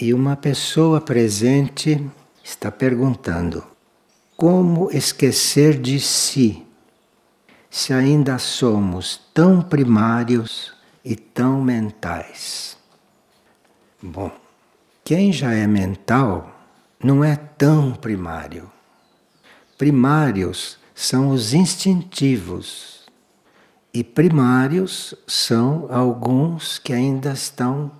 E uma pessoa presente está perguntando: como esquecer de si, se ainda somos tão primários e tão mentais? Bom, quem já é mental não é tão primário. Primários são os instintivos. E primários são alguns que ainda estão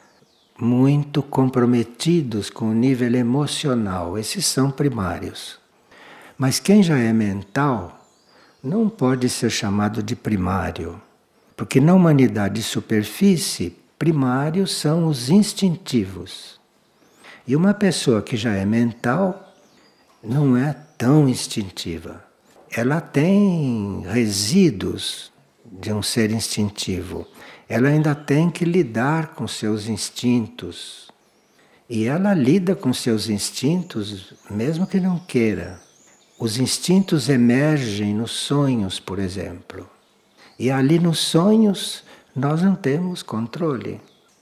muito comprometidos com o nível emocional. Esses são primários. Mas quem já é mental não pode ser chamado de primário. Porque na humanidade de superfície, primários são os instintivos. E uma pessoa que já é mental não é tão instintiva. Ela tem resíduos de um ser instintivo. Ela ainda tem que lidar com seus instintos. E ela lida com seus instintos mesmo que não queira. Os instintos emergem nos sonhos, por exemplo. E ali nos sonhos nós não temos controle.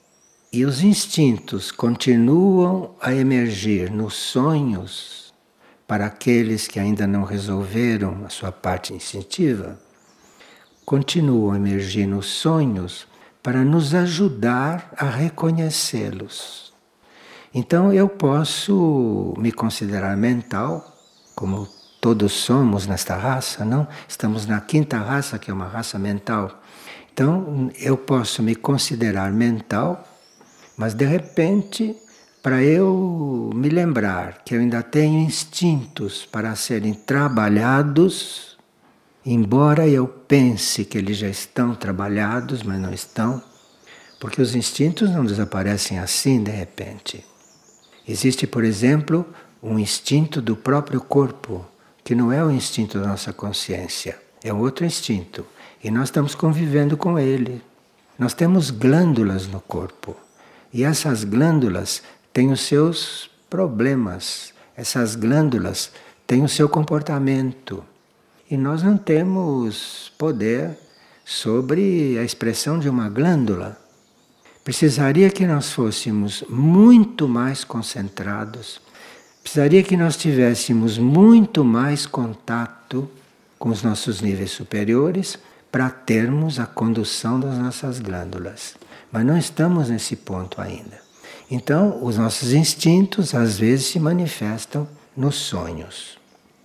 E os instintos continuam a emergir nos sonhos para aqueles que ainda não resolveram a sua parte instintiva. Continuam a emergir nos sonhos para nos ajudar a reconhecê-los. Então eu posso me considerar mental, como todos somos nesta raça, não? Estamos na quinta raça, que é uma raça mental. Então eu posso me considerar mental, mas de repente, para eu me lembrar que eu ainda tenho instintos para serem trabalhados, embora eu pense que eles já estão trabalhados, mas não estão, porque os instintos não desaparecem assim de repente. Existe, por exemplo, um instinto do próprio corpo, que não é o instinto da nossa consciência, é outro instinto. E nós estamos convivendo com ele. Nós temos glândulas no corpo. E essas glândulas têm os seus problemas. Essas glândulas têm o seu comportamento. E nós não temos poder sobre a expressão de uma glândula. Precisaria que nós fôssemos muito mais concentrados, precisaria que nós tivéssemos muito mais contato com os nossos níveis superiores para termos a condução das nossas glândulas. Mas não estamos nesse ponto ainda. Então, os nossos instintos às vezes se manifestam nos sonhos.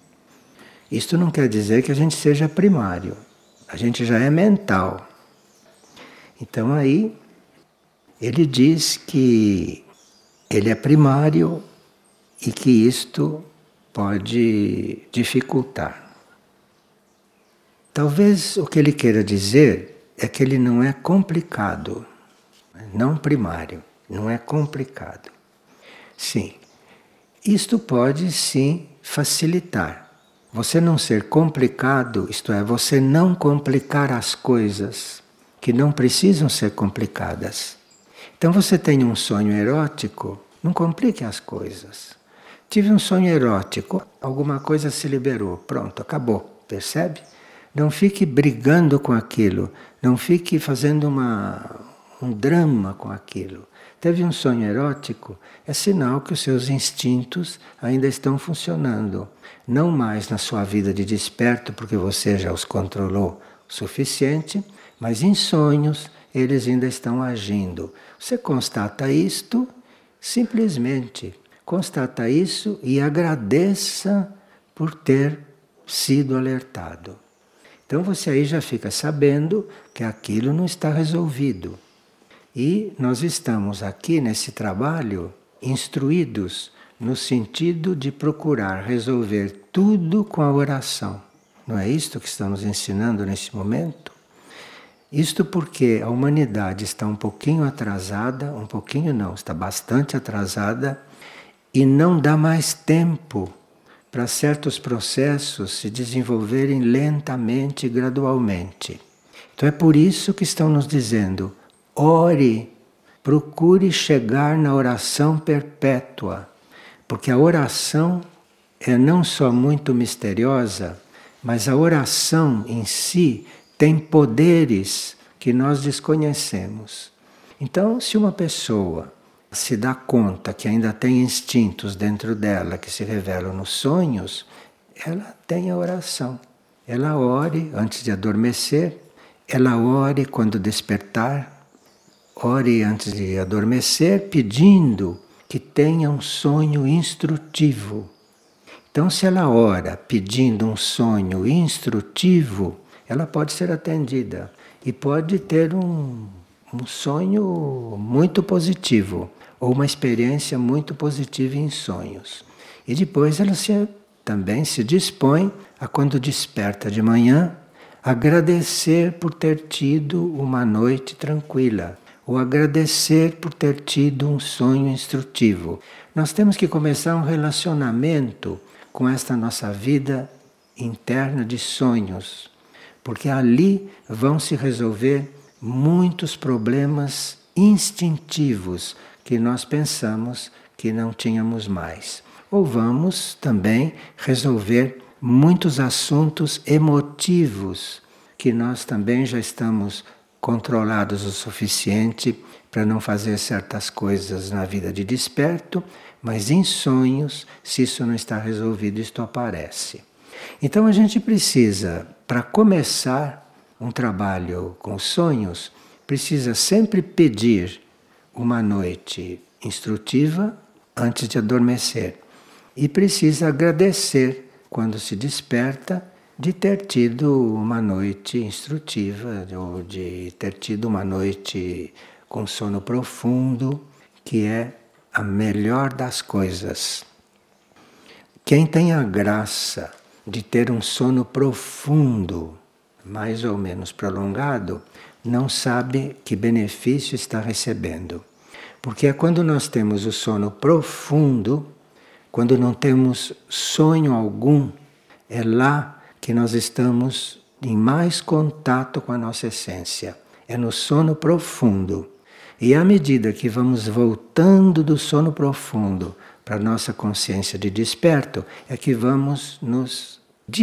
Isto não quer dizer que a gente seja primário. A gente já é mental. Então aí ele diz que ele é primário e que isto pode dificultar. Talvez o que ele queira dizer é que ele não é complicado, não primário, não é complicado. Sim, isto pode sim facilitar. Você não ser complicado, isto é, você não complicar as coisas que não precisam ser complicadas. Então você tem um sonho erótico, não complique as coisas. Tive um sonho erótico, alguma coisa se liberou, pronto, acabou, percebe? Não fique brigando com aquilo, não fique fazendo um drama com aquilo. Teve um sonho erótico, é sinal que os seus instintos ainda estão funcionando. Não mais na sua vida de desperto, porque você já os controlou o suficiente, mas em sonhos eles ainda estão agindo. Você constata isto, simplesmente constata isso e agradeça por ter sido alertado. Então você aí já fica sabendo que aquilo não está resolvido. E nós estamos aqui nesse trabalho instruídos no sentido de procurar resolver tudo com a oração. Não é isto que estamos ensinando nesse momento? Isto porque a humanidade está um pouquinho atrasada, um pouquinho não, está bastante atrasada e não dá mais tempo para certos processos se desenvolverem lentamente e gradualmente. Então é por isso que estão nos dizendo: ore, procure chegar na oração perpétua, porque a oração é não só muito misteriosa, mas a oração em si tem poderes que nós desconhecemos. Então, se uma pessoa se dá conta que ainda tem instintos dentro dela que se revelam nos sonhos, ela tem a oração. Ela ore antes de adormecer, ela ore quando despertar, ore antes de adormecer, pedindo que tenha um sonho instrutivo. Então, se ela ora pedindo um sonho instrutivo, ela pode ser atendida e pode ter um sonho muito positivo ou uma experiência muito positiva em sonhos. E depois ela também se dispõe a, quando desperta de manhã, agradecer por ter tido uma noite tranquila, ou agradecer por ter tido um sonho instrutivo. Nós temos que começar um relacionamento com esta nossa vida interna de sonhos, porque ali vão se resolver muitos problemas instintivos que nós pensamos que não tínhamos mais. Ou vamos também resolver muitos assuntos emotivos que nós também já estamos controlados o suficiente para não fazer certas coisas na vida de desperto, mas em sonhos, se isso não está resolvido, isto aparece. Então a gente precisa, para começar um trabalho com sonhos, precisa sempre pedir uma noite instrutiva antes de adormecer. E precisa agradecer quando se desperta de ter tido uma noite instrutiva, ou de ter tido uma noite com sono profundo, que é a melhor das coisas. Quem tem a graça de ter um sono profundo, mais ou menos prolongado, não sabe que benefício está recebendo. Porque é quando nós temos o sono profundo, quando não temos sonho algum, é lá que nós estamos em mais contato com a nossa essência. É no sono profundo. E à medida que vamos voltando do sono profundo para a nossa consciência de desperto, é que vamos nos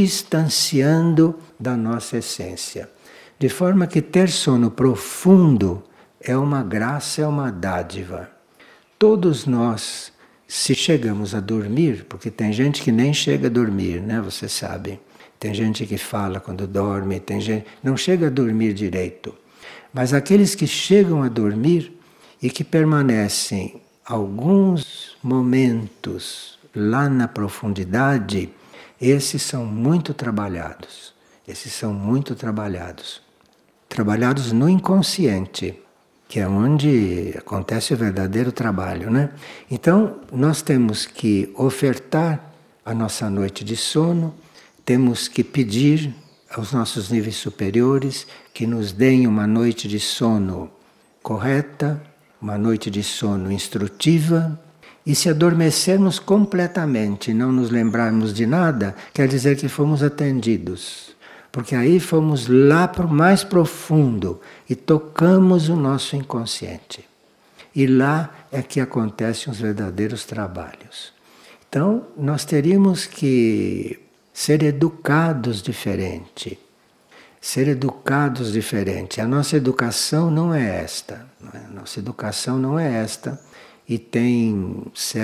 distanciando da nossa essência. De forma que ter sono profundo é uma graça, é uma dádiva. Todos nós, se chegamos a dormir, porque tem gente que nem chega a dormir, né? Vocês sabem. Tem gente que fala quando dorme, tem gente que não chega a dormir direito. Mas aqueles que chegam a dormir e que permanecem alguns momentos lá na profundidade, esses são muito trabalhados. Esses são muito trabalhados. Trabalhados no inconsciente, que é onde acontece o verdadeiro trabalho, né? Então, nós temos que ofertar a nossa noite de sono, temos que pedir aos nossos níveis superiores que nos deem uma noite de sono correta, uma noite de sono instrutiva, e se adormecermos completamente e não nos lembrarmos de nada, quer dizer que fomos atendidos. Porque aí fomos lá para o mais profundo e tocamos o nosso inconsciente. E lá é que acontecem os verdadeiros trabalhos. Então, nós teríamos que ser educados diferente. Ser educados diferente. A nossa educação não é esta. A nossa educação não é esta. E tem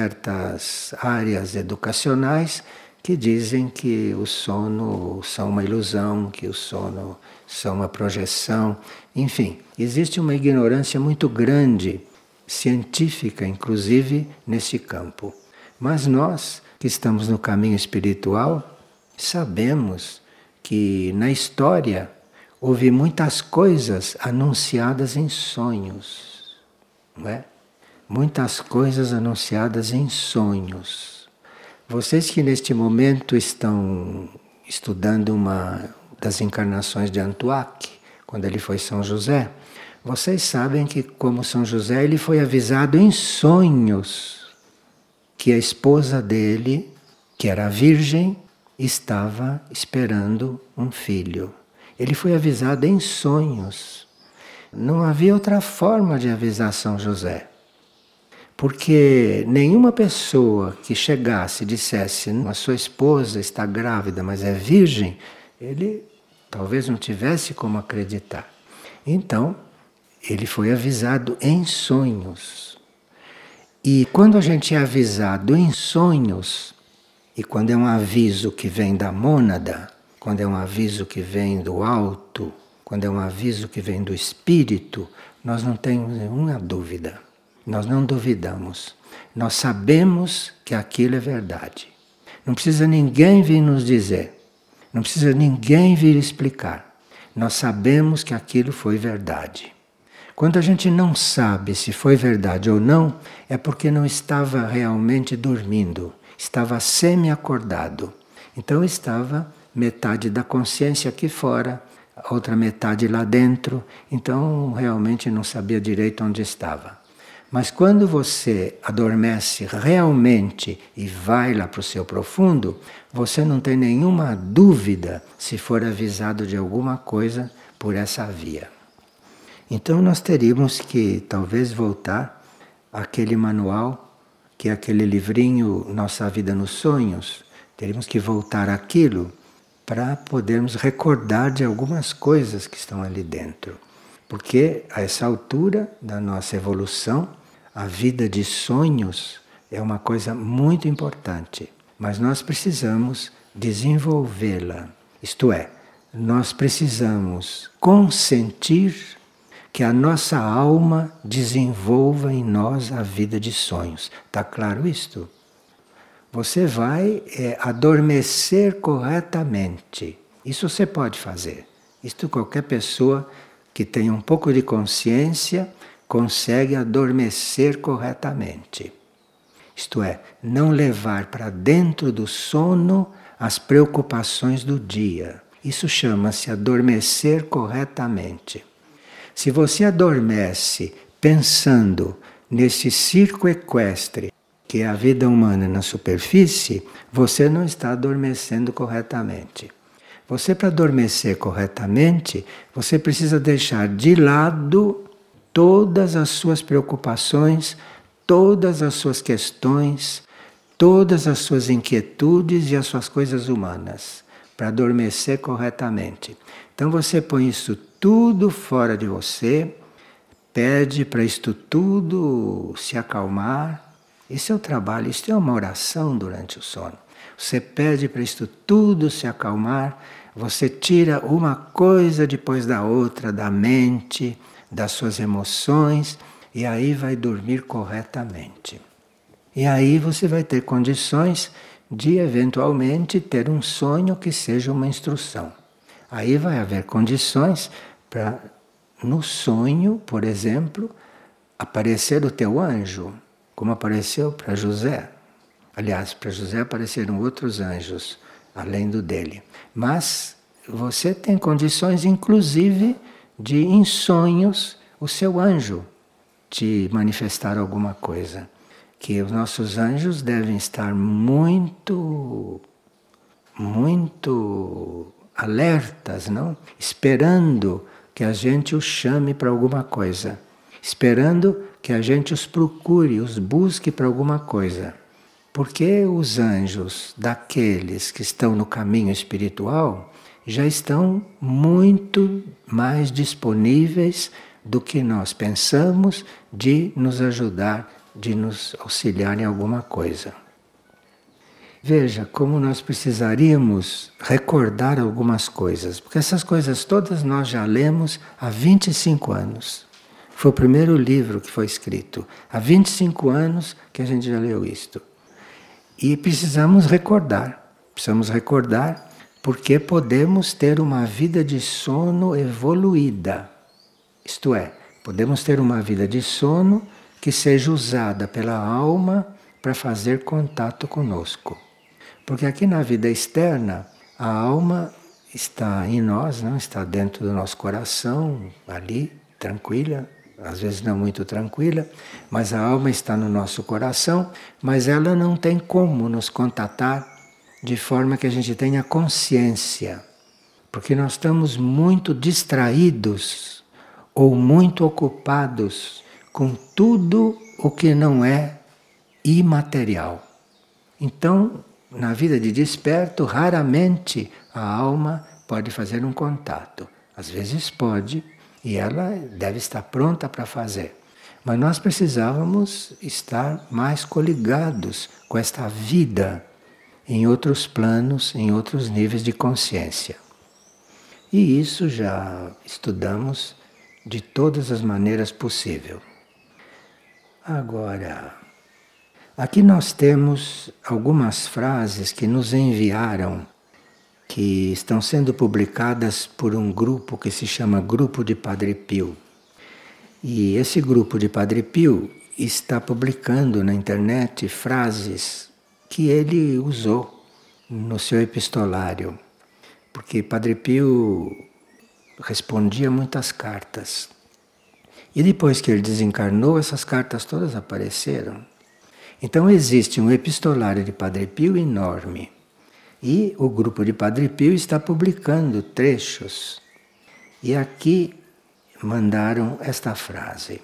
certas áreas educacionais que dizem que o sono são uma ilusão, que o sono são uma projeção. Enfim, existe uma ignorância muito grande, científica inclusive, nesse campo. Mas nós, que estamos no caminho espiritual, sabemos que na história houve muitas coisas anunciadas em sonhos, não é? Muitas coisas anunciadas em sonhos. Vocês que neste momento estão estudando uma das encarnações de Antuac, quando ele foi São José, vocês sabem que, como São José, ele foi avisado em sonhos que a esposa dele, que era virgem, estava esperando um filho. Ele foi avisado em sonhos. Não havia outra forma de avisar São José. Porque nenhuma pessoa que chegasse e dissesse a sua esposa está grávida, mas é virgem, ele talvez não tivesse como acreditar. Então, ele foi avisado em sonhos. E quando a gente é avisado em sonhos, e quando é um aviso que vem da mônada, quando é um aviso que vem do alto, quando é um aviso que vem do espírito, nós não temos nenhuma dúvida. Nós não duvidamos. Nós sabemos que aquilo é verdade. Não precisa ninguém vir nos dizer. Não precisa ninguém vir explicar. Nós sabemos que aquilo foi verdade. Quando a gente não sabe se foi verdade ou não, é porque não estava realmente dormindo, estava semi-acordado. Então estava metade da consciência aqui fora, a outra metade lá dentro, então realmente não sabia direito onde estava. Mas quando você adormece realmente e vai lá para o seu profundo, você não tem nenhuma dúvida se for avisado de alguma coisa por essa via. Então nós teríamos que talvez voltar àquele manual, que é aquele livrinho Nossa Vida nos Sonhos. Teríamos que voltar àquilo para podermos recordar de algumas coisas que estão ali dentro. Porque a essa altura da nossa evolução, a vida de sonhos é uma coisa muito importante. Mas nós precisamos desenvolvê-la. Isto é, nós precisamos consentir que a nossa alma desenvolva em nós a vida de sonhos. Está claro isto? Você vai adormecer corretamente. Isso você pode fazer. Isto qualquer pessoa que tenha um pouco de consciência consegue adormecer corretamente. Isto é, não levar para dentro do sono as preocupações do dia. Isso chama-se adormecer corretamente. Se você adormece pensando nesse circo equestre, que é a vida humana na superfície, você não está adormecendo corretamente. Você, para adormecer corretamente, você precisa deixar de lado todas as suas preocupações, todas as suas questões, todas as suas inquietudes e as suas coisas humanas, para adormecer corretamente. Então você põe isso tudo fora de você, pede para isto tudo se acalmar. Esse é o trabalho, isto é uma oração durante o sono. Você pede para isto tudo se acalmar, você tira uma coisa depois da outra da mente, das suas emoções, e aí vai dormir corretamente. E aí você vai ter condições de eventualmente ter um sonho que seja uma instrução. Aí vai haver condições para, no sonho, por exemplo, aparecer o teu anjo, como apareceu para José. Aliás, para José apareceram outros anjos, além do dele. Mas você tem condições, inclusive, de em sonhos o seu anjo te manifestar alguma coisa. Que os nossos anjos devem estar muito alertas, não? Esperando que a gente os chame para alguma coisa. Esperando que a gente os procure, os busque para alguma coisa. Porque os anjos daqueles que estão no caminho espiritual já estão muito mais disponíveis do que nós pensamos de nos ajudar, de nos auxiliar em alguma coisa. Veja como nós precisaríamos recordar algumas coisas, porque essas coisas todas nós já lemos há 25 anos. Foi o primeiro livro que foi escrito. Há 25 anos que a gente já leu isto. E precisamos recordar porque podemos ter uma vida de sono evoluída. Isto é, podemos ter uma vida de sono que seja usada pela alma para fazer contato conosco. Porque aqui na vida externa, a alma está em nós, não está dentro do nosso coração, ali, tranquila, às vezes não muito tranquila, mas a alma está no nosso coração, mas ela não tem como nos contatar de forma que a gente tenha consciência. Porque nós estamos muito distraídos ou muito ocupados com tudo o que não é imaterial. Então, na vida de desperto, raramente a alma pode fazer um contato. Às vezes pode, e ela deve estar pronta para fazer. Mas nós precisávamos estar mais coligados com esta vida em outros planos, em outros níveis de consciência. E isso já estudamos de todas as maneiras possíveis. Agora, aqui nós temos algumas frases que nos enviaram, que estão sendo publicadas por um grupo que se chama Grupo de Padre Pio. E esse grupo de Padre Pio está publicando na internet frases que ele usou no seu epistolário. Porque Padre Pio respondia muitas cartas. E depois que ele desencarnou, essas cartas todas apareceram. Então existe um epistolário de Padre Pio enorme. E o grupo de Padre Pio está publicando trechos. E aqui mandaram esta frase: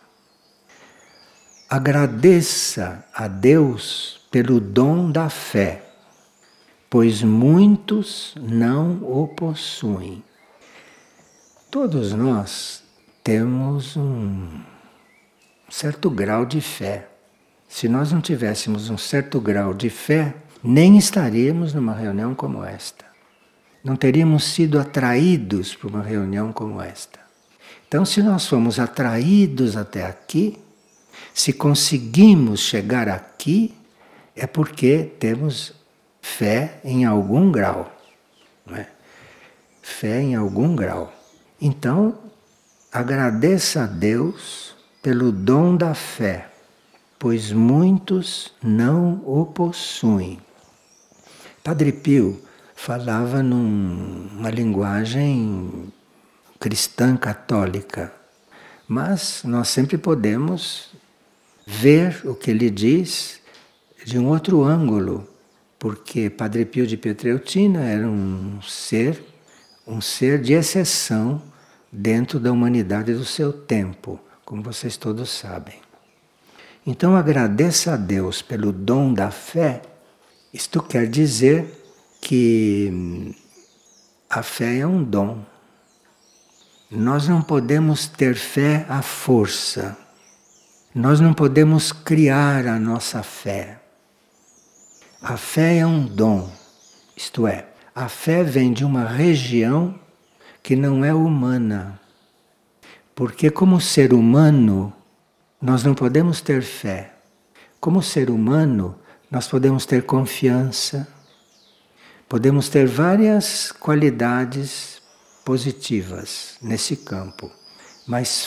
agradeça a Deus pelo dom da fé, pois muitos não o possuem. Todos nós temos um certo grau de fé. Se nós não tivéssemos um certo grau de fé, nem estaríamos numa reunião como esta. Não teríamos sido atraídos para uma reunião como esta. Então, se nós fomos atraídos até aqui, se conseguimos chegar aqui, é porque temos fé em algum grau. Não é? Fé em algum grau. Então, agradeça a Deus pelo dom da fé, pois muitos não o possuem. Padre Pio falava numa linguagem cristã católica, mas nós sempre podemos ver o que ele diz de um outro ângulo, porque Padre Pio de Pietrelcina era um ser de exceção dentro da humanidade do seu tempo, como vocês todos sabem. Então agradeça a Deus pelo dom da fé. Isto quer dizer que a fé é um dom. Nós não podemos ter fé à força. Nós não podemos criar a nossa fé. A fé é um dom. Isto é, a fé vem de uma região que não é humana. Porque como ser humano, nós não podemos ter fé. Como ser humano, nós podemos ter confiança. Podemos ter várias qualidades positivas nesse campo. Mas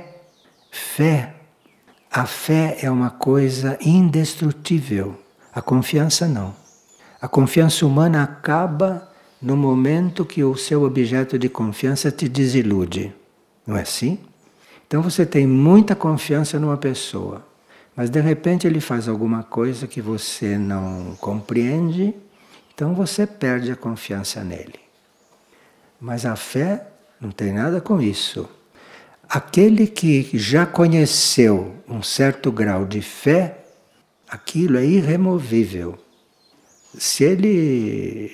a fé é uma coisa indestrutível. A confiança não. A confiança humana acaba no momento que o seu objeto de confiança te desilude. Não é assim? Então você tem muita confiança numa pessoa, mas de repente ele faz alguma coisa que você não compreende, então você perde a confiança nele. Mas a fé não tem nada com isso. Aquele que já conheceu um certo grau de fé, aquilo é irremovível. Se ele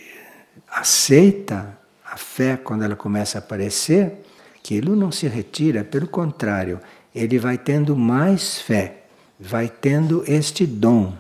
aceita a fé quando ela começa a aparecer, aquilo não se retira, pelo contrário, ele vai tendo mais fé, vai tendo este dom.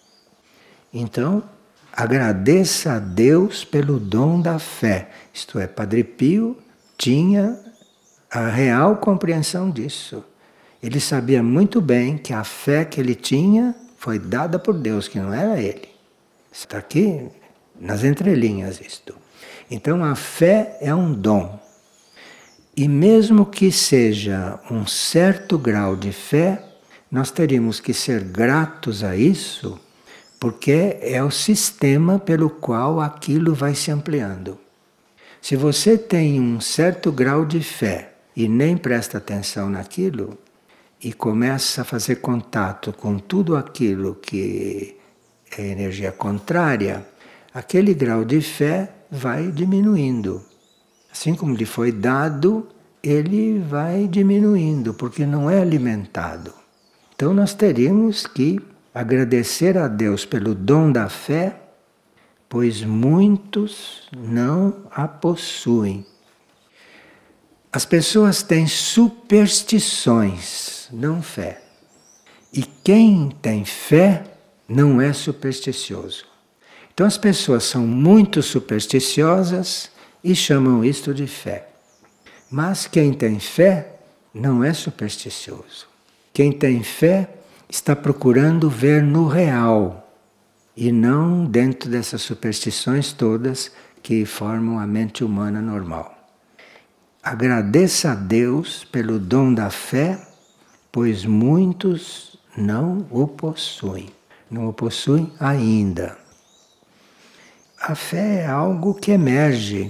Então, agradeça a Deus pelo dom da fé. Isto é, Padre Pio tinha a real compreensão disso. Ele sabia muito bem que a fé que ele tinha foi dada por Deus, que não era ele. Está aqui nas entrelinhas isto. Então a fé é um dom. E mesmo que seja um certo grau de fé, nós teríamos que ser gratos a isso, porque é o sistema pelo qual aquilo vai se ampliando. Se você tem um certo grau de fé e nem presta atenção naquilo, e começa a fazer contato com tudo aquilo que é energia contrária, aquele grau de fé vai diminuindo. Assim como lhe foi dado, ele vai diminuindo, porque não é alimentado. Então nós teríamos que agradecer a Deus pelo dom da fé, pois muitos não a possuem. As pessoas têm superstições não fé. E quem tem fé não é supersticioso. Então as pessoas são muito supersticiosas e chamam isto de fé. Mas quem tem fé não é supersticioso. Quem tem fé está procurando ver no real e não dentro dessas superstições todas que formam a mente humana normal. Agradeça a Deus pelo dom da fé, pois muitos não o possuem. Não o possuem ainda. A fé é algo que emerge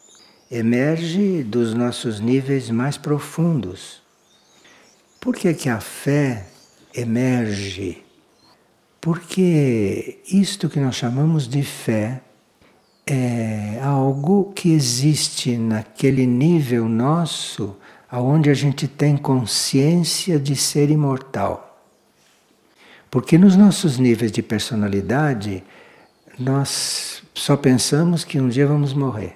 dos nossos níveis mais profundos. Por que a fé emerge? Porque isto que nós chamamos de fé é algo que existe naquele nível nosso, aonde a gente tem consciência de ser imortal. Porque nos nossos níveis de personalidade, nós só pensamos que um dia vamos morrer.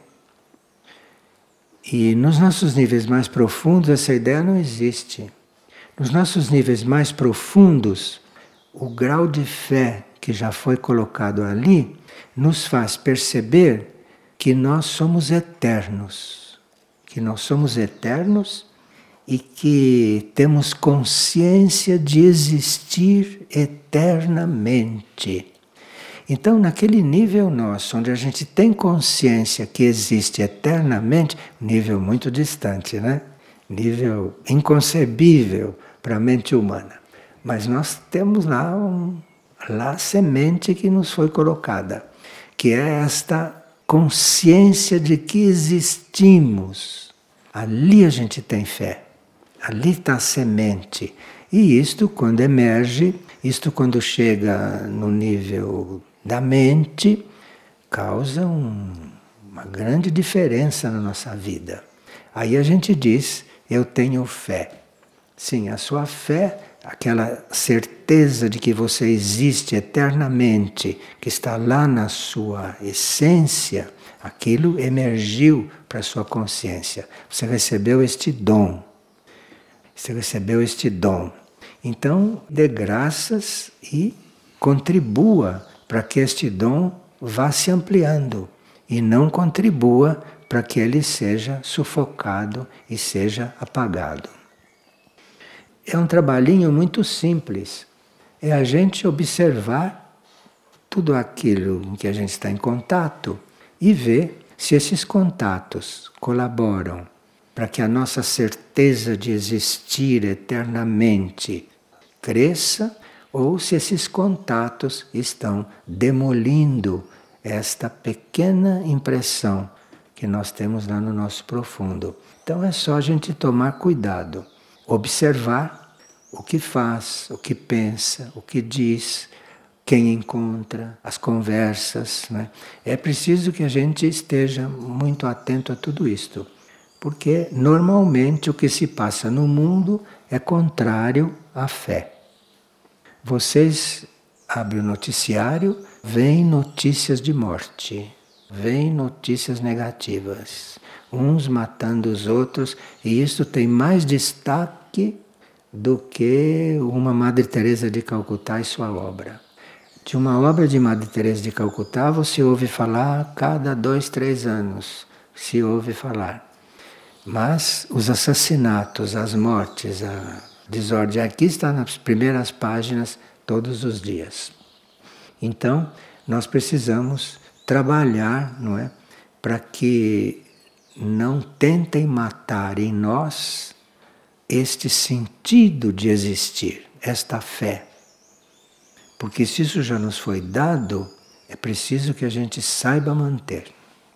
E nos nossos níveis mais profundos essa ideia não existe. Nos nossos níveis mais profundos, o grau de fé que já foi colocado ali nos faz perceber que nós somos eternos. Que nós somos eternos e que temos consciência de existir eternamente. Então, naquele nível nosso, onde a gente tem consciência que existe eternamente, nível muito distante, né? Nível inconcebível para a mente humana. Mas nós temos lá a semente que nos foi colocada, que é esta consciência de que existimos. Ali a gente tem fé. Ali está a semente. E isto, quando emerge, isto quando chega no nível da mente, causa uma grande diferença na nossa vida. Aí a gente diz, eu tenho fé. Sim, a sua fé, aquela certeza de que você existe eternamente, que está lá na sua essência, aquilo emergiu para a sua consciência. Você recebeu este dom. Você recebeu este dom. Então, dê graças e contribua para que este dom vá se ampliando e não contribua para que ele seja sufocado e seja apagado. É um trabalhinho muito simples. É a gente observar tudo aquilo em que a gente está em contato e ver se esses contatos colaboram para que a nossa certeza de existir eternamente cresça, ou se esses contatos estão demolindo esta pequena impressão que nós temos lá no nosso profundo. Então é só a gente tomar cuidado, observar o que faz, o que pensa, o que diz, quem encontra, as conversas, né? É preciso que a gente esteja muito atento a tudo isto, porque normalmente o que se passa no mundo é contrário à fé. Vocês abrem o noticiário, vêm notícias de morte, vêm notícias negativas, uns matando os outros, e isso tem mais destaque do que uma Madre Teresa de Calcutá e sua obra. De uma obra de Madre Teresa de Calcutá você ouve falar a cada 2, 3 anos, se ouve falar. Mas os assassinatos, as mortes, a desordem aqui está nas primeiras páginas todos os dias. Então, nós precisamos trabalhar, não é, para que não tentem matar em nós este sentido de existir, esta fé. Porque se isso já nos foi dado, é preciso que a gente saiba manter.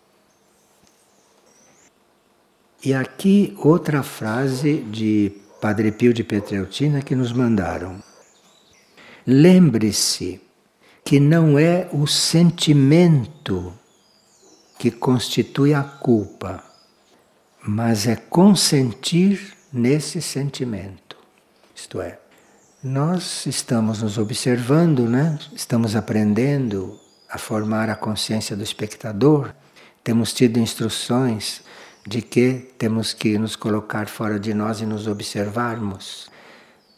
E aqui outra frase de Padre Pio de Pietrelcina que nos mandaram. Lembre-se que não é o sentimento que constitui a culpa, mas é consentir nesse sentimento. Isto é, nós estamos nos observando, né? Estamos aprendendo a formar a consciência do espectador, temos tido instruções de que temos que nos colocar fora de nós e nos observarmos.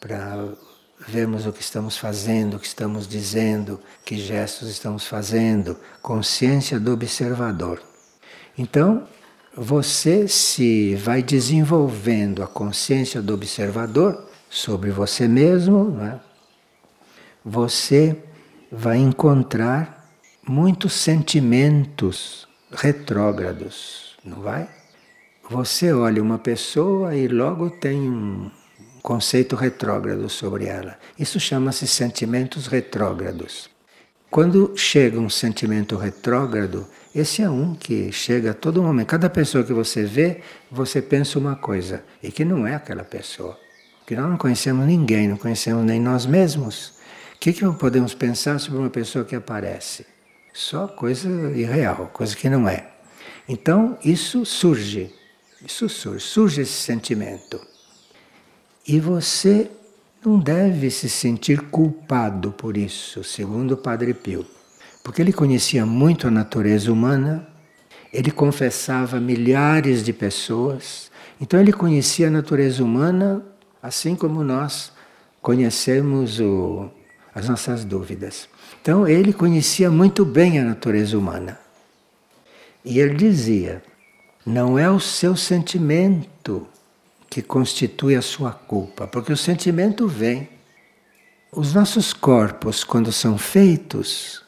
para vermos o que estamos fazendo, o que estamos dizendo, que gestos estamos fazendo, consciência do observador. Então, você se vai desenvolvendo a consciência do observador sobre você mesmo, não é? Você vai encontrar muitos sentimentos retrógrados, não vai? Você olha uma pessoa e logo tem um conceito retrógrado sobre ela. Isso chama-se sentimentos retrógrados. Quando chega um sentimento retrógrado, esse é um que chega a todo momento. Cada pessoa que você vê, você pensa uma coisa, e que não é aquela pessoa. Porque nós não conhecemos ninguém, não conhecemos nem nós mesmos. O que podemos pensar sobre uma pessoa que aparece? Só coisa irreal, coisa que não é. Então, surge esse sentimento. E você não deve se sentir culpado por isso, segundo o Padre Pio. Porque ele conhecia muito a natureza humana, ele confessava milhares de pessoas, então ele conhecia a natureza humana assim como nós conhecemos as nossas dúvidas. Então ele conhecia muito bem a natureza humana. E ele dizia, não é o seu sentimento que constitui a sua culpa, porque o sentimento vem. Os nossos corpos, quando são feitos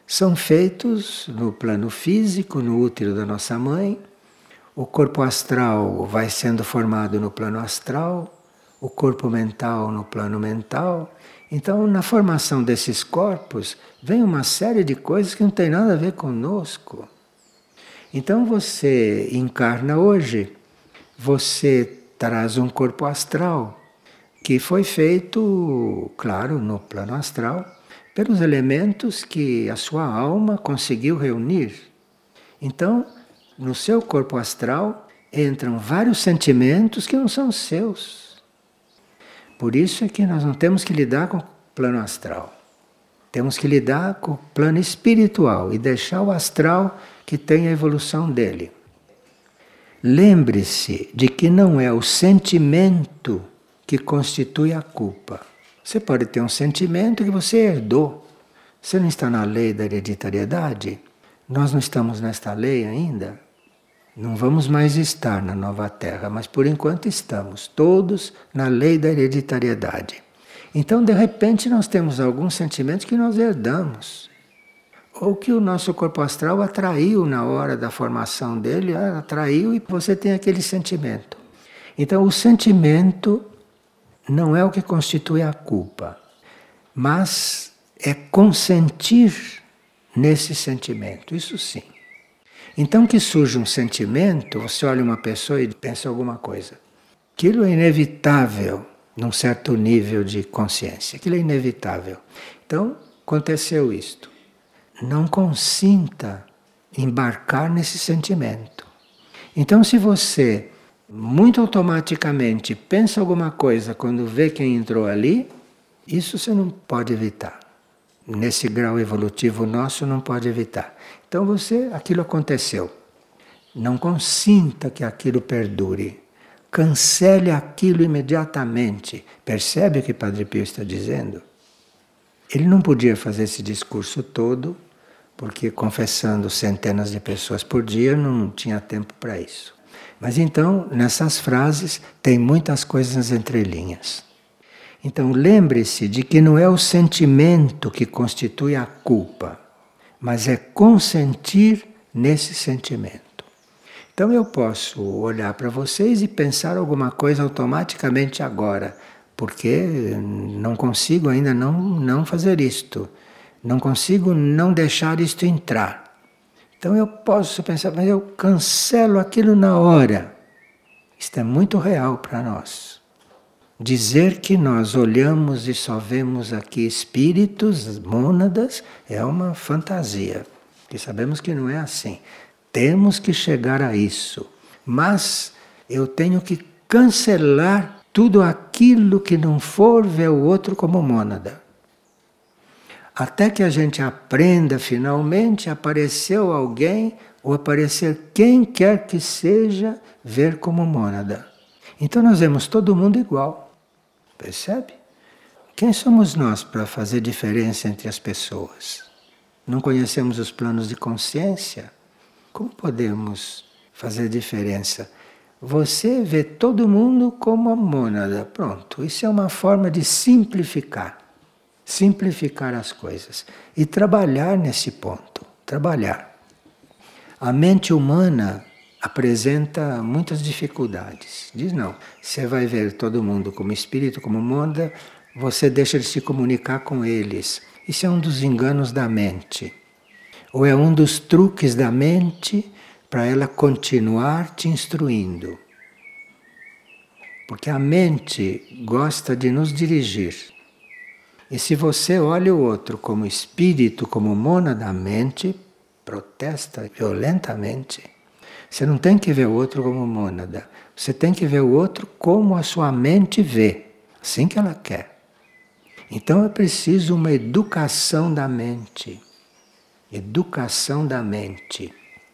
no plano físico, no útero da nossa mãe. O corpo astral vai sendo formado no plano astral, o corpo mental no plano mental. Então, na formação desses corpos, vem uma série de coisas que não tem nada a ver conosco. Então, você encarna hoje, você traz um corpo astral, que foi feito, claro, no plano astral, pelos elementos que a sua alma conseguiu reunir. Então, no seu corpo astral, entram vários sentimentos que não são seus. Por isso é que nós não temos que lidar com o plano astral. Temos que lidar com o plano espiritual e deixar o astral que tem a evolução dele. Lembre-se de que não é o sentimento que constitui a culpa. Você pode ter um sentimento que você herdou. Você não está na lei da hereditariedade? Nós não estamos nesta lei ainda? Não vamos mais estar na nova terra, mas por enquanto estamos todos na lei da hereditariedade. Então, de repente, nós temos alguns sentimentos que nós herdamos. Ou que o nosso corpo astral atraiu na hora da formação dele, atraiu e você tem aquele sentimento. Então, o sentimento não é o que constitui a culpa, mas é consentir nesse sentimento, isso sim. Então que surge um sentimento, você olha uma pessoa e pensa alguma coisa. Aquilo é inevitável num certo nível de consciência, aquilo é inevitável. Então, aconteceu isto. Não consinta embarcar nesse sentimento. Então, se você muito automaticamente pensa alguma coisa quando vê quem entrou ali, isso você não pode evitar. Nesse grau evolutivo nosso não pode evitar. Então aquilo aconteceu. Não consinta que aquilo perdure. Cancele aquilo imediatamente. Percebe o que Padre Pio está dizendo? Ele não podia fazer esse discurso todo, porque confessando centenas de pessoas por dia não tinha tempo para isso. Mas então, nessas frases, tem muitas coisas nas entrelinhas. Então, lembre-se de que não é o sentimento que constitui a culpa, mas é consentir nesse sentimento. Então, eu posso olhar para vocês e pensar alguma coisa automaticamente agora, porque não consigo ainda não fazer isto. Não consigo não deixar isto entrar. Então eu posso pensar, mas eu cancelo aquilo na hora. Isto é muito real para nós. Dizer que nós olhamos e só vemos aqui espíritos, mônadas, é uma fantasia. Porque sabemos que não é assim. Temos que chegar a isso. Mas eu tenho que cancelar tudo aquilo que não for ver o outro como mônada. Até que a gente aprenda finalmente, apareceu alguém, ou aparecer quem quer que seja, ver como mônada. Então nós vemos todo mundo igual. Percebe? Quem somos nós para fazer diferença entre as pessoas? Não conhecemos os planos de consciência? Como podemos fazer diferença? Você vê todo mundo como a mônada. Pronto, isso é uma forma de simplificar. Simplificar as coisas. E trabalhar nesse ponto. Trabalhar. A mente humana apresenta muitas dificuldades. Diz não, você vai ver todo mundo como espírito, como mônada, você deixa de se comunicar com eles. Isso é um dos enganos da mente. Ou é um dos truques da mente para ela continuar te instruindo. Porque a mente gosta de nos dirigir. E se você olha o outro como espírito, como mônada, a mente protesta violentamente. Você não tem que ver o outro como mônada. Você tem que ver o outro como a sua mente vê. Assim que ela quer. Então é preciso uma educação da mente. Educação da mente.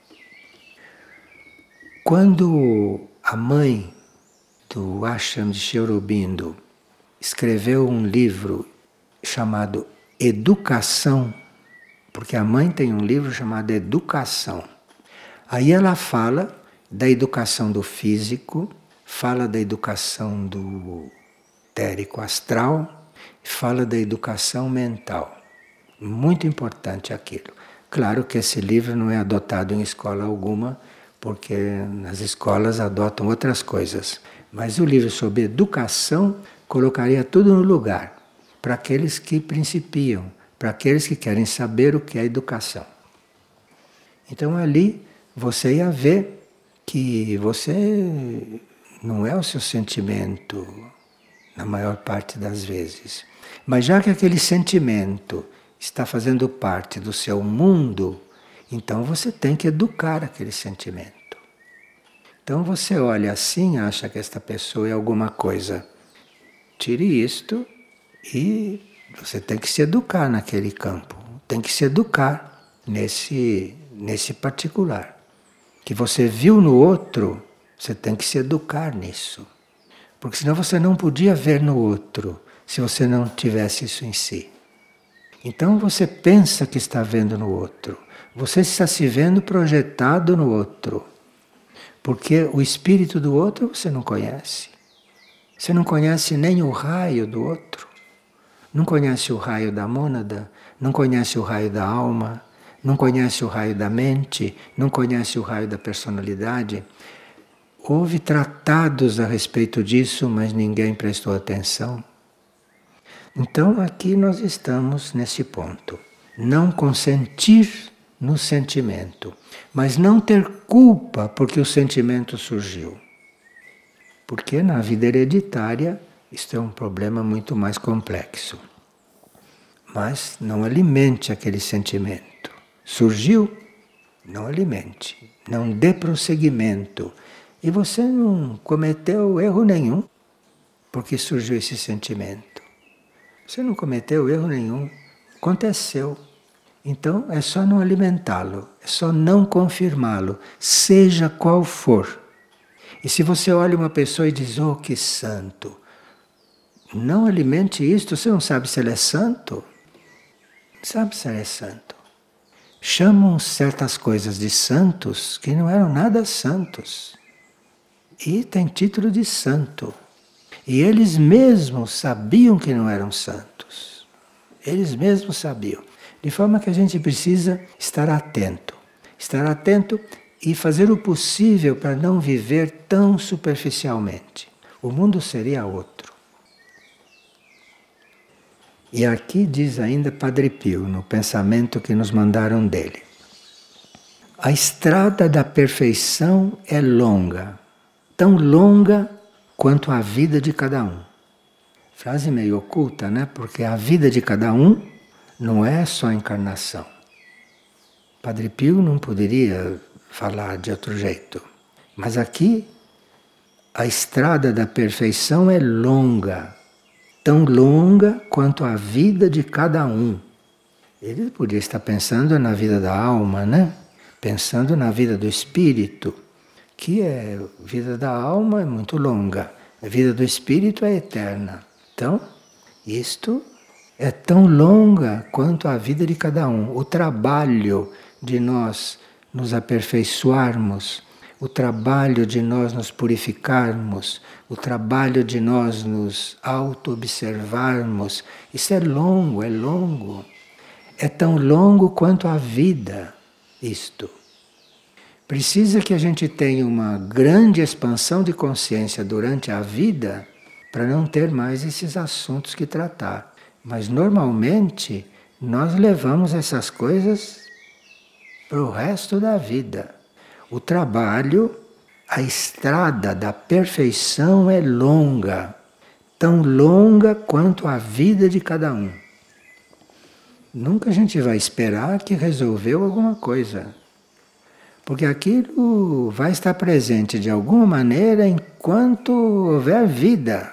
Quando a mãe do Ashram de Sri Aurobindo escreveu um livro chamado Educação, porque a mãe tem um livro chamado Educação. Aí ela fala da educação do físico, fala da educação do etérico astral, fala da educação mental. Muito importante aquilo. Claro que esse livro não é adotado em escola alguma, porque nas escolas adotam outras coisas. Mas o livro sobre educação colocaria tudo no lugar, para aqueles que principiam, para aqueles que querem saber o que é educação. Então ali você ia ver que você não é o seu sentimento, na maior parte das vezes. Mas já que aquele sentimento está fazendo parte do seu mundo, então você tem que educar aquele sentimento. Então você olha assim, acha que esta pessoa é alguma coisa. Tire isto e você tem que se educar naquele campo. Tem que se educar nesse particular. Que você viu no outro, você tem que se educar nisso. Porque senão você não podia ver no outro, se você não tivesse isso em si. Então você pensa que está vendo no outro. Você está se vendo projetado no outro. Porque o espírito do outro você não conhece. Você não conhece nem o raio do outro. Não conhece o raio da mônada, não conhece o raio da alma, não conhece o raio da mente, não conhece o raio da personalidade. Houve tratados a respeito disso, mas ninguém prestou atenção. Então aqui nós estamos nesse ponto. Não consentir no sentimento, mas não ter culpa porque o sentimento surgiu. Porque na vida hereditária isto é um problema muito mais complexo. Mas não alimente aquele sentimento. Surgiu? Não alimente. Não dê prosseguimento. E você não cometeu erro nenhum porque surgiu esse sentimento. Você não cometeu erro nenhum. Aconteceu. Então é só não alimentá-lo, é só não confirmá-lo, seja qual for. E se você olha uma pessoa e diz, oh, que santo, não alimente isto, você não sabe se ele é santo? Não sabe se ele é santo. Chamam certas coisas de santos que não eram nada santos. E tem título de santo. E eles mesmos sabiam que não eram santos. Eles mesmos sabiam. De forma que a gente precisa estar atento. Estar atento e fazer o possível para não viver tão superficialmente. O mundo seria outro. E aqui diz ainda Padre Pio, no pensamento que nos mandaram dele. A estrada da perfeição é longa, tão longa quanto a vida de cada um. Frase meio oculta, né? Porque a vida de cada um não é só a encarnação. Padre Pio não poderia falar de outro jeito. Mas aqui, a estrada da perfeição é longa, tão longa quanto a vida de cada um. Ele podia estar pensando na vida da alma, né? Pensando na vida do espírito, que a vida da alma é muito longa, a vida do espírito é eterna. Então, isto é tão longa quanto a vida de cada um. O trabalho de nós nos aperfeiçoarmos, o trabalho de nós nos purificarmos, o trabalho de nós nos auto-observarmos, isso é longo, é longo. É tão longo quanto a vida, isto. Precisa que a gente tenha uma grande expansão de consciência durante a vida para não ter mais esses assuntos que tratar. Mas normalmente nós levamos essas coisas para o resto da vida. O trabalho, a estrada da perfeição é longa, tão longa quanto a vida de cada um. Nunca a gente vai esperar que resolveu alguma coisa. Porque aquilo vai estar presente de alguma maneira enquanto houver vida.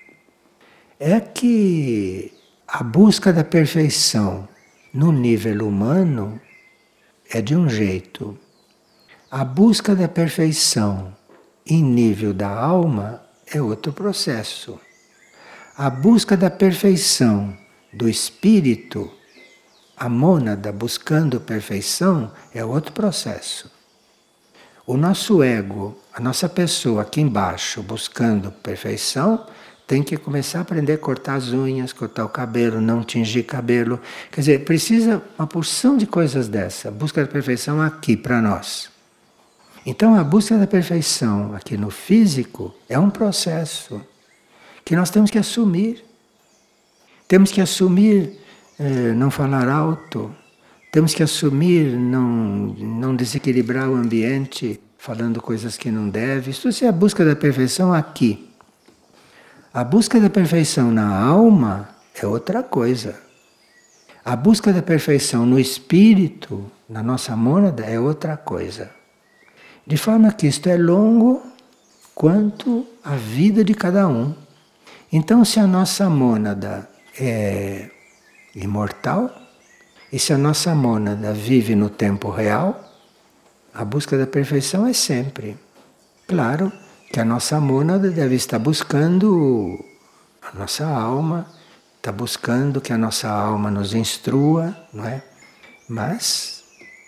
É que a busca da perfeição no nível humano é de um jeito. A busca da perfeição em nível da alma é outro processo. A busca da perfeição do espírito, a mônada buscando perfeição, é outro processo. O nosso ego, a nossa pessoa aqui embaixo buscando perfeição, tem que começar a aprender a cortar as unhas, cortar o cabelo, não tingir cabelo. Quer dizer, precisa uma porção de coisas dessa. Busca da perfeição aqui para nós. Então a busca da perfeição aqui no físico é um processo que nós temos que assumir. Temos que assumir não falar alto. Temos que assumir não desequilibrar o ambiente falando coisas que não deve. Isso é a busca da perfeição aqui. A busca da perfeição na alma é outra coisa. A busca da perfeição no espírito, na nossa mônada, é outra coisa. De forma que isto é longo quanto a vida de cada um. Então, se a nossa mônada é imortal, e se a nossa mônada vive no tempo real, a busca da perfeição é sempre. Claro que a nossa mônada deve estar buscando a nossa alma, está buscando que a nossa alma nos instrua, não é? Mas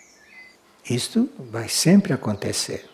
isto vai sempre acontecer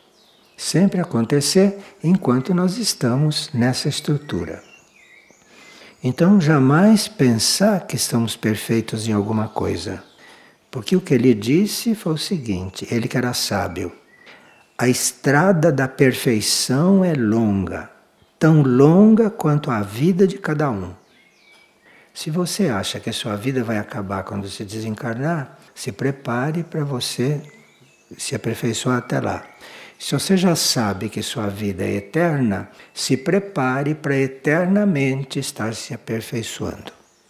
enquanto nós estamos nessa estrutura. Então, jamais pensar que estamos perfeitos em alguma coisa. Porque o que ele disse foi o seguinte, ele que era sábio. A estrada da perfeição é longa, tão longa quanto a vida de cada um. Se você acha que a sua vida vai acabar quando você desencarnar, se prepare para você se aperfeiçoar até lá. Se você já sabe que sua vida é eterna, se prepare para eternamente estar se aperfeiçoando.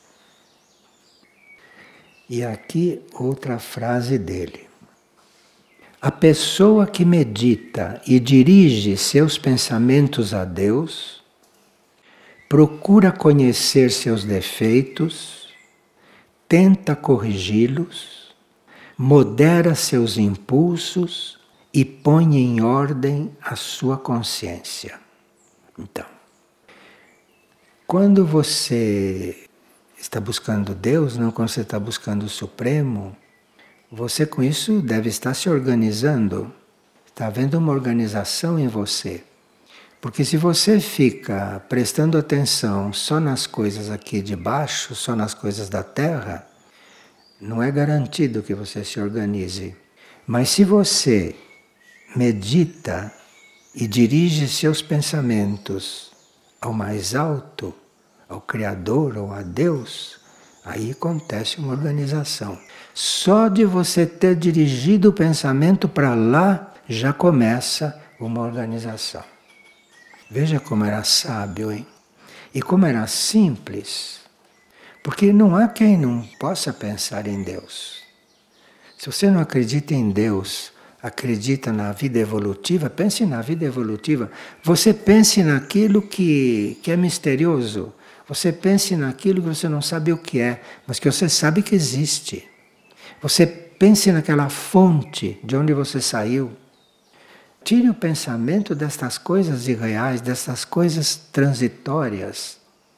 E aqui outra frase dele. A pessoa que medita e dirige seus pensamentos a Deus, procura conhecer seus defeitos, tenta corrigi-los, modera seus impulsos e põe em ordem a sua consciência. Então, quando você está buscando Deus, não quando você está buscando o Supremo, você com isso deve estar se organizando. Está havendo uma organização em você. Porque se você fica prestando atenção só nas coisas aqui de baixo, só nas coisas da terra, não é garantido que você se organize. Mas se você medita e dirige seus pensamentos ao mais alto, ao Criador ou a Deus, aí acontece uma organização. Só de você ter dirigido o pensamento para lá, já começa uma organização. Veja como era sábio, hein? E como era simples. Porque não há quem não possa pensar em Deus. Se você não acredita em Deus, acredita na vida evolutiva, pense na vida evolutiva. Você pense naquilo que é misterioso. Você pense naquilo que você não sabe o que é, mas que você sabe que existe. Você pense naquela fonte de onde você saiu. Tire o pensamento destas coisas irreais, dessas coisas transitórias.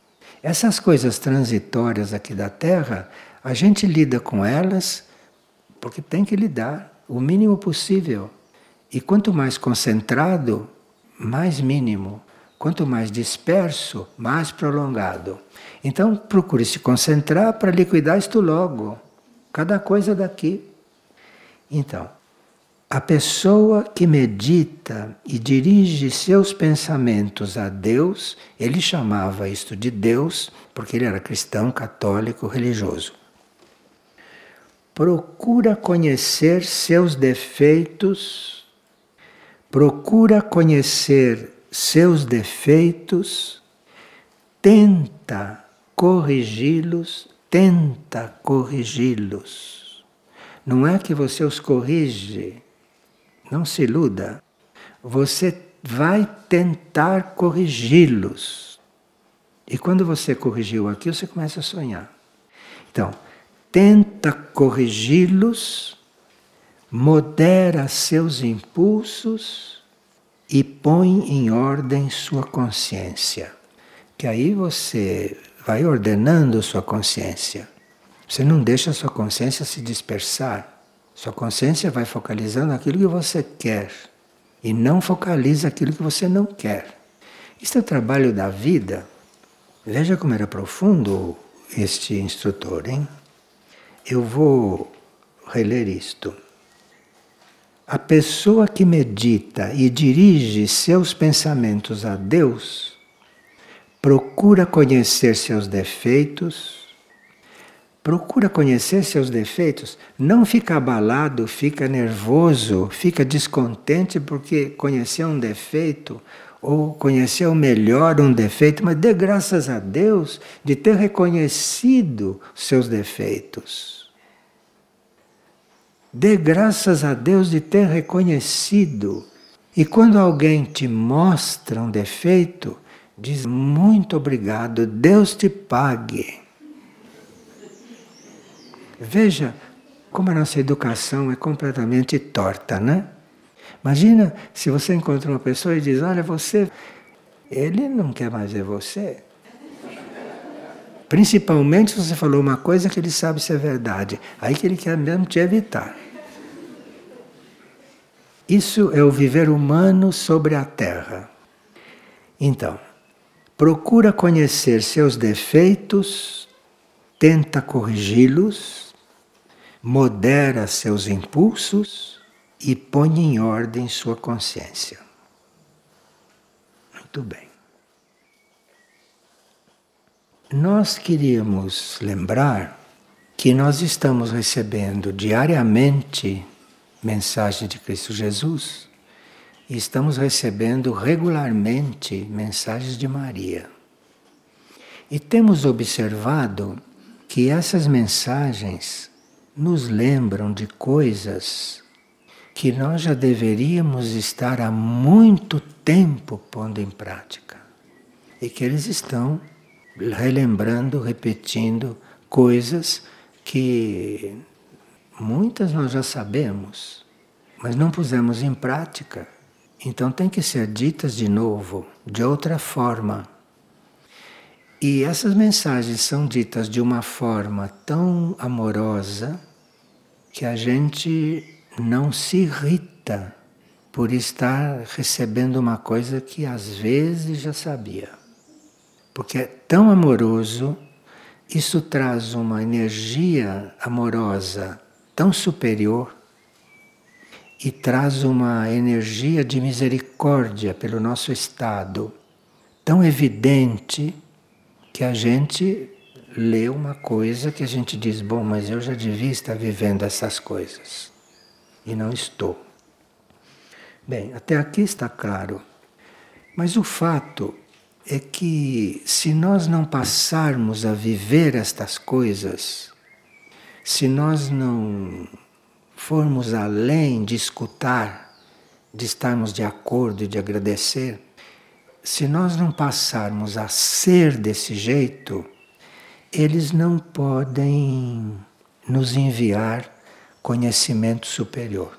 Essas coisas transitórias aqui da Terra, a gente lida com elas porque tem que lidar o mínimo possível. E quanto mais concentrado, mais mínimo. Quanto mais disperso, mais prolongado. Então, procure se concentrar para liquidar isto logo. Cada coisa daqui. Então, a pessoa que medita e dirige seus pensamentos a Deus, ele chamava isto de Deus, porque ele era cristão, católico, religioso. Procura conhecer seus defeitos, procura conhecer seus defeitos, tenta corrigi-los, tenta corrigi-los. Não é que você os corrige, não se iluda. Você vai tentar corrigi-los. E quando você corrigiu aquilo, você começa a sonhar. Então, tenta corrigi-los, modera seus impulsos e põe em ordem sua consciência. Que aí você vai ordenando sua consciência. Você não deixa a sua consciência se dispersar. Sua consciência vai focalizando aquilo que você quer e não focaliza aquilo que você não quer. Isso é o trabalho da vida. Veja como era profundo este instrutor, hein? Eu vou reler isto. A pessoa que medita e dirige seus pensamentos a Deus procura conhecer seus defeitos. Procura conhecer seus defeitos, não fica abalado, fica nervoso, fica descontente porque conheceu um defeito ou conheceu melhor um defeito, mas dê graças a Deus de ter reconhecido seus defeitos. Dê graças a Deus de ter reconhecido. E quando alguém te mostra um defeito, diz muito obrigado, Deus te pague. Veja como a nossa educação é completamente torta, né? Imagina se você encontra uma pessoa e diz, olha, você... Ele não quer mais ver você. Principalmente se você falou uma coisa que ele sabe se é verdade. Aí que ele quer mesmo te evitar. Isso é o viver humano sobre a Terra. Então, procura conhecer seus defeitos, tenta corrigi-los, modera seus impulsos e põe em ordem sua consciência. Muito bem. Nós queríamos lembrar que nós estamos recebendo diariamente mensagem de Cristo Jesus e estamos recebendo regularmente mensagens de Maria. E temos observado que essas mensagens nos lembram de coisas que nós já deveríamos estar há muito tempo pondo em prática. E que eles estão relembrando, repetindo coisas que muitas nós já sabemos, mas não pusemos em prática. Então tem que ser ditas de novo, de outra forma. E essas mensagens são ditas de uma forma tão amorosa que a gente não se irrita por estar recebendo uma coisa que às vezes já sabia. Porque é tão amoroso, isso traz uma energia amorosa tão superior e traz uma energia de misericórdia pelo nosso estado tão evidente que a gente lê uma coisa que a gente diz, bom, mas eu já devia estar vivendo essas coisas. E não estou. Bem, até aqui está claro. Mas o fato é que se nós não passarmos a viver estas coisas, se nós não formos além de escutar, de estarmos de acordo e de agradecer, se nós não passarmos a ser desse jeito, eles não podem nos enviar conhecimento superior.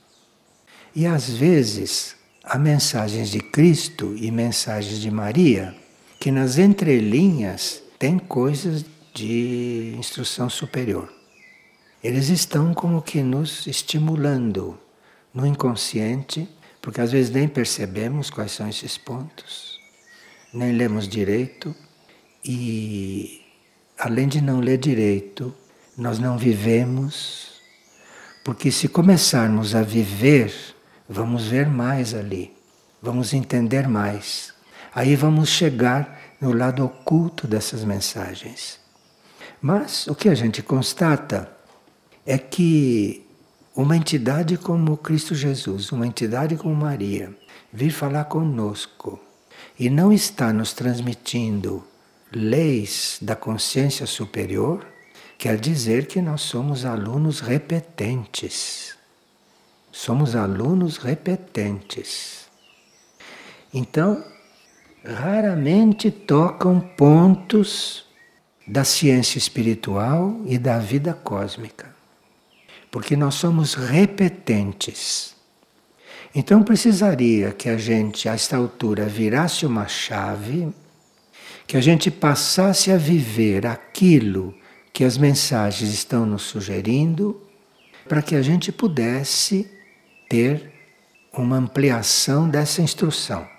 E às vezes, há mensagens de Cristo e mensagens de Maria que nas entrelinhas têm coisas de instrução superior. Eles estão como que nos estimulando no inconsciente, porque às vezes nem percebemos quais são esses pontos, nem lemos direito e, além de não ler direito, nós não vivemos, porque se começarmos a viver, vamos ver mais ali, vamos entender mais. Aí vamos chegar no lado oculto dessas mensagens. Mas o que a gente constata é que uma entidade como Cristo Jesus, uma entidade como Maria, vir falar conosco e não está nos transmitindo leis da consciência superior, quer dizer que nós somos alunos repetentes. Somos alunos repetentes. Então, raramente tocam pontos da ciência espiritual e da vida cósmica. Porque nós somos repetentes. Então precisaria que a gente, a esta altura, virasse uma chave, que a gente passasse a viver aquilo que as mensagens estão nos sugerindo, para que a gente pudesse ter uma ampliação dessa instrução.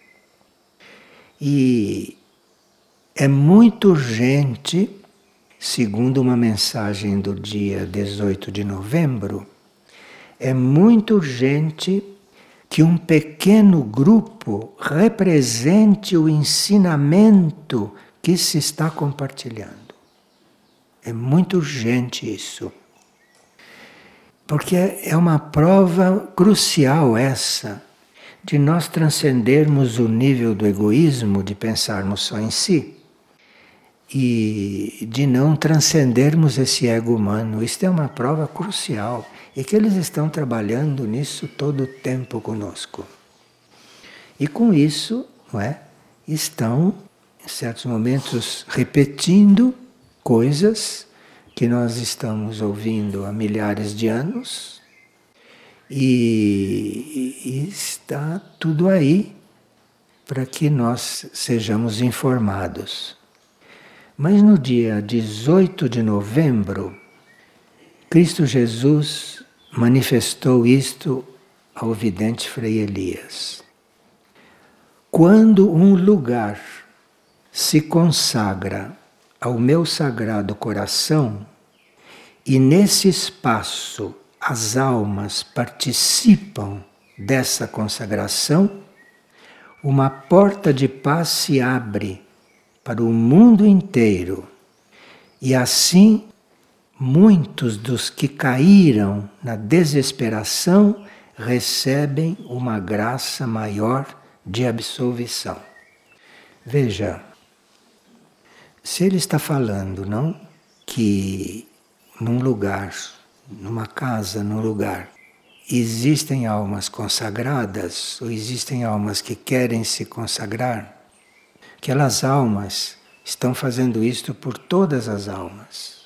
E é muito urgente, segundo uma mensagem do dia 18 de novembro, é muito urgente que um pequeno grupo represente o ensinamento que se está compartilhando. É muito urgente isso. Porque é uma prova crucial essa, de nós transcendermos o nível do egoísmo, de pensarmos só em si, e de não transcendermos esse ego humano. Isto é uma prova crucial e que eles estão trabalhando nisso todo o tempo conosco. E com isso, não é, estão, em certos momentos, repetindo coisas que nós estamos ouvindo há milhares de anos e está tudo aí para que nós sejamos informados. Mas no dia 18 de novembro, Cristo Jesus manifestou isto ao vidente Frei Elias. Quando um lugar se consagra ao meu sagrado coração e nesse espaço as almas participam dessa consagração, uma porta de paz se abre para o mundo inteiro. E assim, muitos dos que caíram na desesperação recebem uma graça maior de absolvição. Veja, se ele está falando, não, que num lugar, numa casa, num lugar, existem almas consagradas, ou existem almas que querem se consagrar, aquelas almas estão fazendo isto por todas as almas.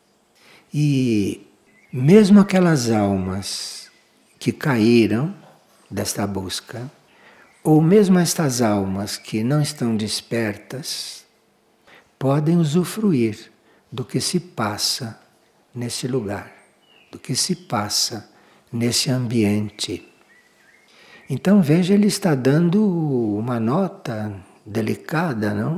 E mesmo aquelas almas que caíram desta busca, ou mesmo estas almas que não estão despertas, podem usufruir do que se passa nesse lugar, do que se passa nesse ambiente. Então veja, ele está dando uma nota delicada, não?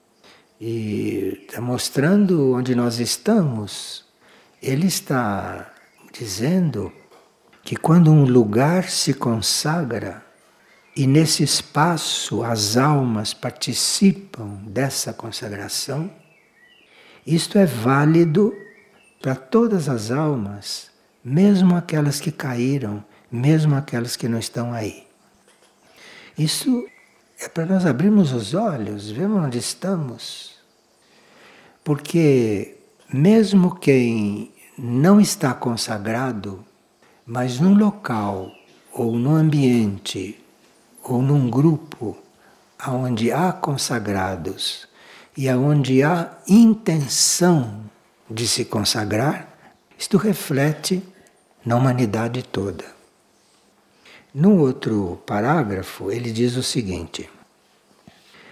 E está mostrando onde nós estamos. Ele está dizendo que quando um lugar se consagra e nesse espaço as almas participam dessa consagração, isto é válido para todas as almas, mesmo aquelas que caíram, mesmo aquelas que não estão aí. Isso é para nós abrirmos os olhos, vermos onde estamos. Porque mesmo quem não está consagrado, mas num local, ou num ambiente, ou num grupo, onde há consagrados e onde há intenção de se consagrar, isto reflete na humanidade toda. No outro parágrafo, ele diz o seguinte: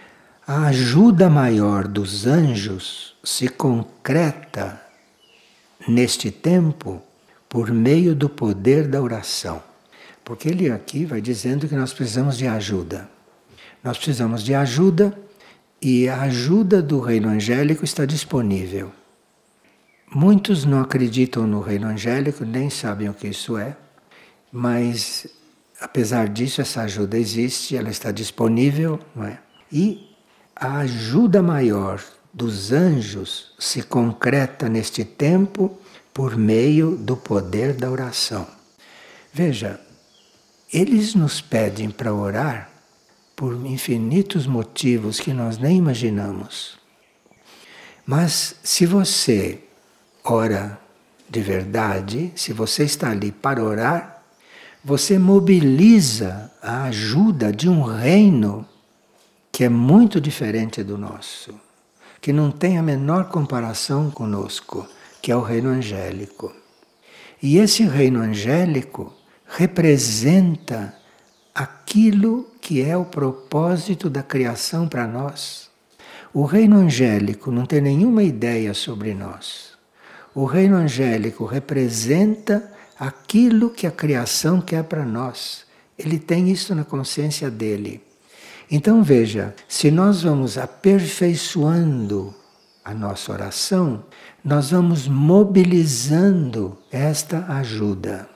A ajuda maior dos anjos se concreta neste tempo por meio do poder da oração. Porque ele aqui vai dizendo que nós precisamos de ajuda. Nós precisamos de ajuda e a ajuda do reino angélico está disponível. Muitos não acreditam no reino angélico, nem sabem o que isso é, mas apesar disso essa ajuda existe, ela está disponível, não é? E a ajuda maior dos anjos se concreta neste tempo por meio do poder da oração. Veja, eles nos pedem para orar por infinitos motivos que nós nem imaginamos. Mas se você ora de verdade, se você está ali para orar, você mobiliza a ajuda de um reino que é muito diferente do nosso, que não tem a menor comparação conosco, que é o reino angélico. E esse reino angélico representa aquilo que é o propósito da criação para nós. O reino angélico não tem nenhuma ideia sobre nós. O reino angélico representa aquilo que a criação quer para nós. Ele tem isso na consciência dele. Então veja, se nós vamos aperfeiçoando a nossa oração, nós vamos mobilizando esta ajuda.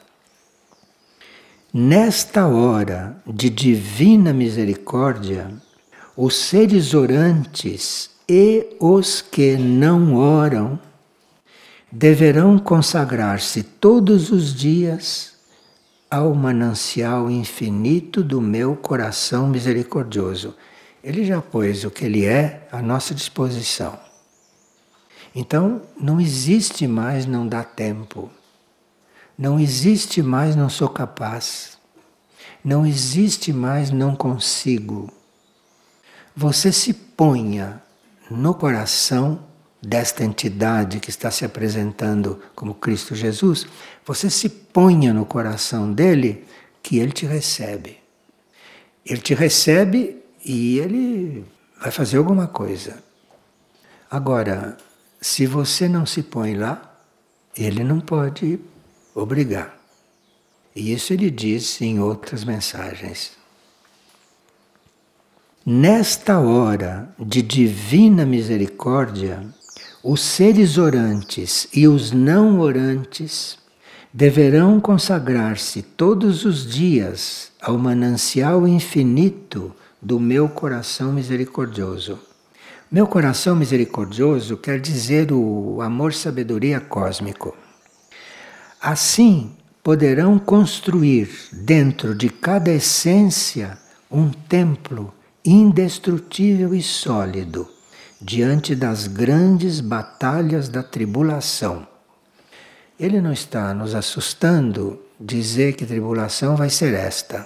Nesta hora de divina misericórdia, os seres orantes e os que não oram deverão consagrar-se todos os dias ao manancial infinito do meu coração misericordioso. Ele já pôs o que ele é à nossa disposição. Então, não existe mais não dá tempo. Não existe mais não sou capaz. Não existe mais não consigo. Você se ponha no coração desta entidade que está se apresentando como Cristo Jesus, você se ponha no coração dele que ele te recebe. Ele te recebe e ele vai fazer alguma coisa. Agora, se você não se põe lá, ele não pode obrigar. E isso ele diz em outras mensagens. Nesta hora de divina misericórdia, os seres orantes e os não orantes deverão consagrar-se todos os dias ao manancial infinito do meu coração misericordioso. Meu coração misericordioso quer dizer o amor-sabedoria cósmico. Assim, poderão construir dentro de cada essência um templo indestrutível e sólido diante das grandes batalhas da tribulação. Ele não está nos assustando dizer que tribulação vai ser esta,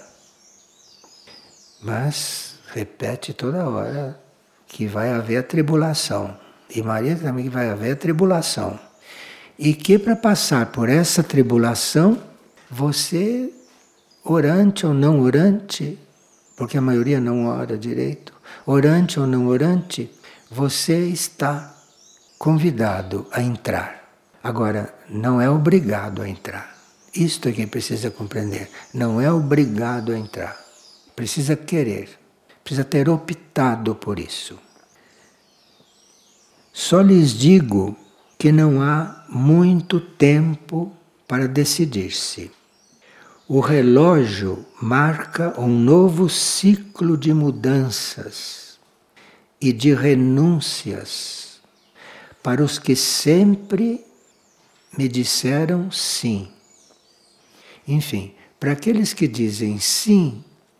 mas repete toda hora que vai haver a tribulação. E Maria também vai haver a tribulação. E que para passar por essa tribulação, você, orante ou não orante, porque a maioria não ora direito, orante ou não orante, você está convidado a entrar. Agora, não é obrigado a entrar. Isto é que precisa compreender. Não é obrigado a entrar. Precisa querer. Precisa ter optado por isso. Só lhes digo que não há muito tempo para decidir-se. O relógio marca um novo ciclo de mudanças e de renúncias para os que sempre me disseram sim. Enfim, para aqueles que dizem sim,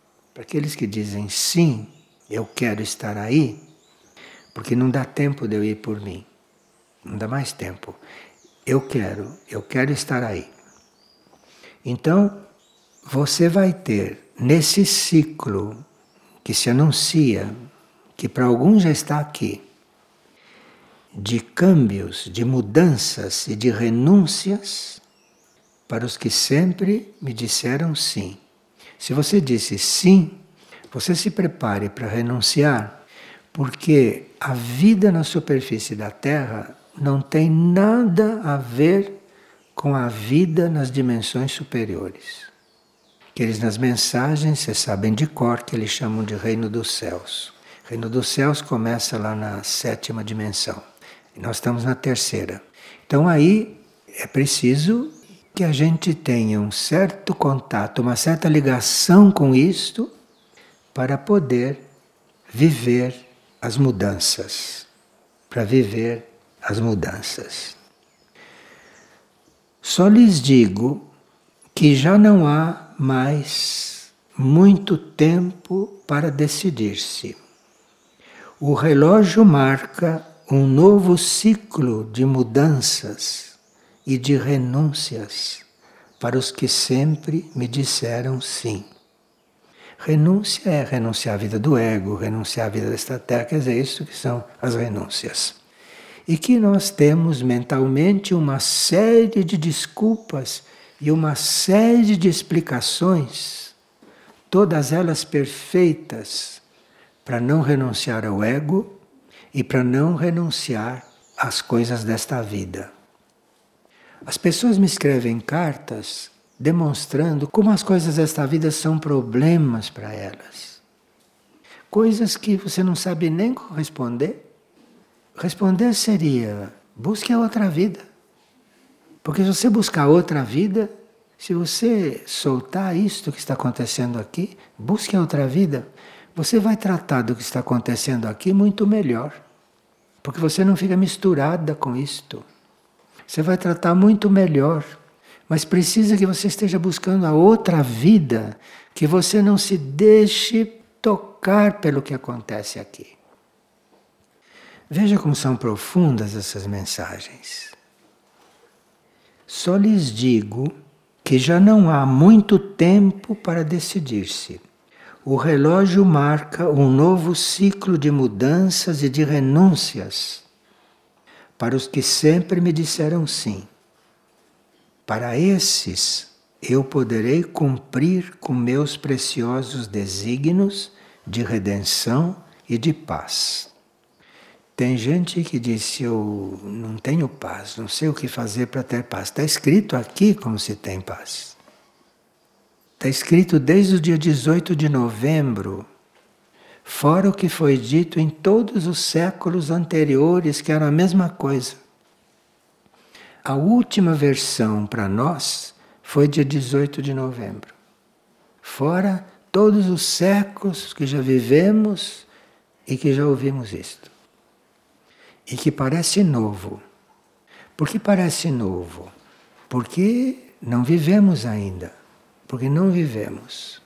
eu quero estar aí, porque não dá tempo de eu ir por mim. Não dá mais tempo. Eu quero estar aí. Então, você vai ter nesse ciclo que se anuncia, que para alguns já está aqui, de câmbios, de mudanças e de renúncias para os que sempre me disseram sim. Se você disse sim, você se prepare para renunciar, Porque a vida na superfície da Terra não tem nada a ver com a vida nas dimensões superiores. Que eles nas mensagens, vocês sabem de cor, que eles chamam de Reino dos Céus. O Reino dos Céus começa lá na 7ª dimensão. E nós estamos na 3ª. Então aí é preciso que a gente tenha um certo contato, uma certa ligação com isto, para poder viver as mudanças. Para viver as mudanças. Só lhes digo que já não há mais muito tempo para decidir-se. O relógio marca um novo ciclo de mudanças e de renúncias para os que sempre me disseram sim. Renúncia é renunciar à vida do ego, renunciar à vida desta terra, quer dizer, isso que são as renúncias. E que nós temos mentalmente uma série de desculpas e uma série de explicações, todas elas perfeitas, para não renunciar ao ego e para não renunciar às coisas desta vida. As pessoas me escrevem cartas demonstrando como as coisas desta vida são problemas para elas. Coisas que você não sabe nem corresponder. Responder seria, busque a outra vida. Porque se você buscar outra vida, se você soltar isto que está acontecendo aqui, busque a outra vida, você vai tratar do que está acontecendo aqui muito melhor. Porque você não fica misturada com isto. Você vai tratar muito melhor. Mas precisa que você esteja buscando a outra vida, que você não se deixe tocar pelo que acontece aqui. Veja como são profundas essas mensagens. Só lhes digo que já não há muito tempo para decidir-se. O relógio marca um novo ciclo de mudanças e de renúncias para os que sempre me disseram sim. Para esses eu poderei cumprir com meus preciosos desígnios de redenção e de paz. Tem gente que diz, eu não tenho paz, não sei o que fazer para ter paz. Está escrito aqui como se tem paz. Está escrito desde o dia 18 de novembro, fora o que foi dito em todos os séculos anteriores, que era a mesma coisa. A última versão para nós foi dia 18 de novembro. Fora todos os séculos que já vivemos e que já ouvimos isto. E que parece novo. Por que parece novo? Porque não vivemos ainda. Porque não vivemos.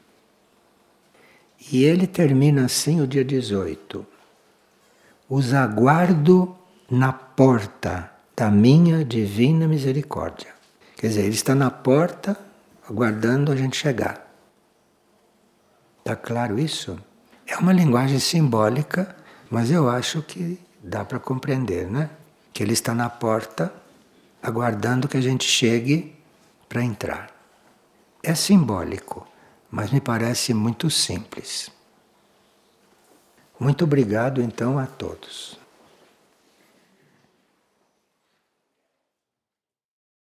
E ele termina assim o dia 18. Os aguardo na porta da minha divina misericórdia. Quer dizer, ele está na porta aguardando a gente chegar. Está claro isso? É uma linguagem simbólica, mas eu acho que dá para compreender, né? Que ele está na porta, aguardando que a gente chegue para entrar. É simbólico, mas me parece muito simples. Muito obrigado, então, a todos.